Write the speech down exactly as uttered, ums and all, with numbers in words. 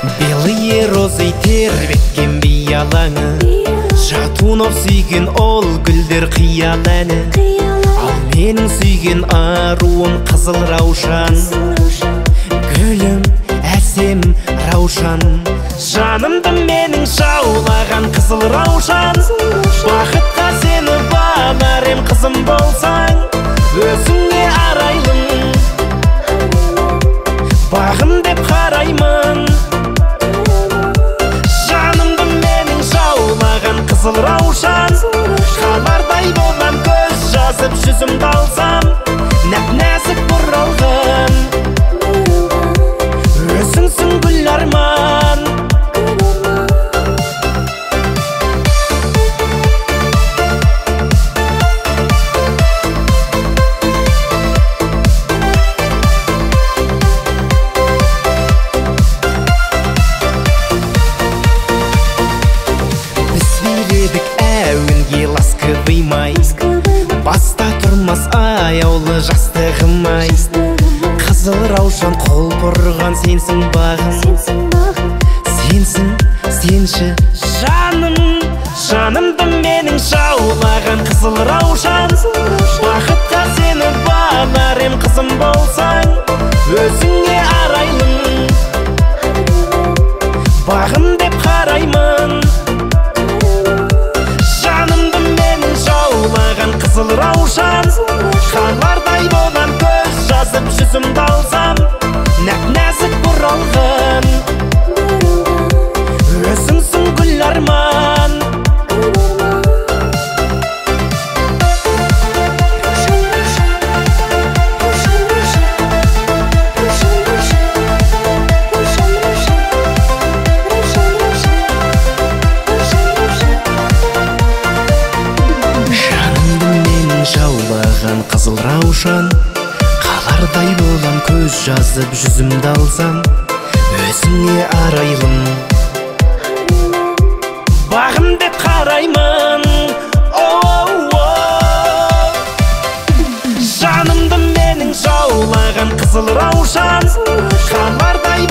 Белые розы тербеткен биялаңы, жатунов сүйген ол гүлдер қиял әні. Ал менің сүйген аруым қызыл раушан, гүлім әсем раушан. Жанымды менің жаулаған қызыл раушан, бақытқа сені бағарым қызым болсаң, өзіңе арайлым, бағым деп қараймын. Жанымды менің жаулаған қызыл раушан, қалардай болам көз жазып жүзімді алсам, нәп-нәзік бұралғын, өзіңсің гүл арман. Әуінге ласковый май, баста тұрмас аяулы жастығым-ай. Қызыл раушан қол бұрған сенсің бағым, сенсің, сенші жаным. Жанымды менің жаулаған қызыл раушан, бақытқа сені бағарым қызым болсаң, өзіңе арайлым, бағым деп қараймын. Қызыл раушан, қалардай болам көз жазып жүзімді алсам, нәп-нәзік бұралғын, өзіңсің гүл арман. Жаулаған қызыл раушан, қалардай болам көз жазып жүзімді алсам, өзіңе арайлым, бағым деп қараймын. Жанымды менің жаулаған қызыл раушан, қалардай